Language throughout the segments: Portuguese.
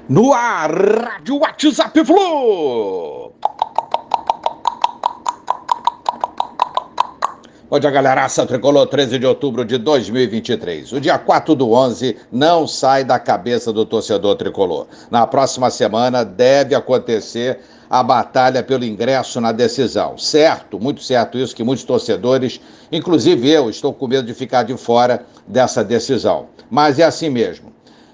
No ar, Rádio WhatsApp Flu. Bom dia, galeraça tricolor, 13 de outubro de 2023. O dia 4 do 11 não sai da cabeça do torcedor tricolor. Na próxima semana deve acontecer a batalha pelo ingresso na decisão. Certo, muito certo isso, que muitos torcedores, inclusive eu, estou com medo de ficar de fora dessa decisão. Mas é assim mesmo.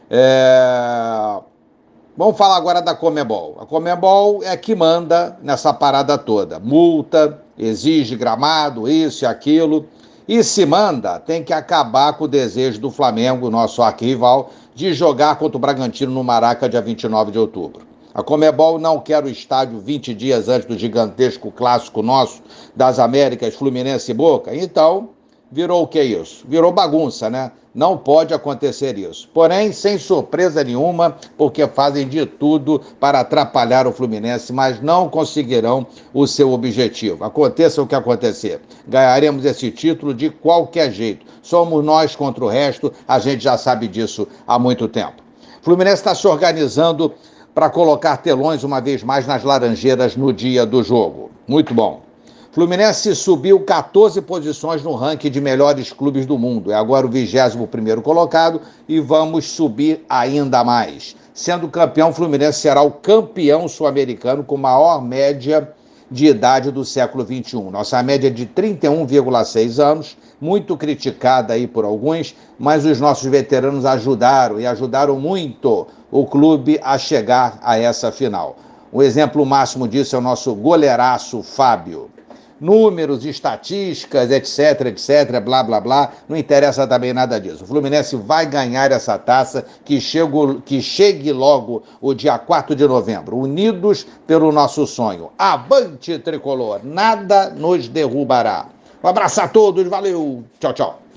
Vamos falar agora da Conmebol. A Conmebol é que manda nessa parada toda. Multa, exige gramado, isso e aquilo. E se manda, tem que acabar com o desejo do Flamengo, nosso arquirrival, de jogar contra o Bragantino no Maraca dia 29 de outubro. A Conmebol não quer o estádio 20 dias antes do gigantesco clássico nosso das Américas, Fluminense e Boca. Então, virou o que é isso? Virou bagunça, né? Não pode acontecer isso. Porém, sem surpresa nenhuma, porque fazem de tudo para atrapalhar o Fluminense, mas não conseguirão o seu objetivo. Aconteça o que acontecer. Ganharemos esse título de qualquer jeito. Somos nós contra o resto, a gente já sabe disso há muito tempo. O Fluminense está se organizando para colocar telões uma vez mais nas Laranjeiras no dia do jogo. Muito bom. Fluminense subiu 14 posições no ranking de melhores clubes do mundo. É agora o 21º colocado e vamos subir ainda mais. Sendo campeão, o Fluminense será o campeão sul-americano com maior média de idade do século XXI. Nossa média é de 31,6 anos, muito criticada aí por alguns, mas os nossos veteranos ajudaram e ajudaram muito o clube a chegar a essa final. O exemplo máximo disso é o nosso goleiraço Fábio. Números, estatísticas, etc, blá, blá, blá, não interessa também nada disso. O Fluminense vai ganhar essa taça, que chegue logo o dia 4 de novembro, unidos pelo nosso sonho. Avante, tricolor, nada nos derrubará. Um abraço a todos, valeu, tchau, tchau.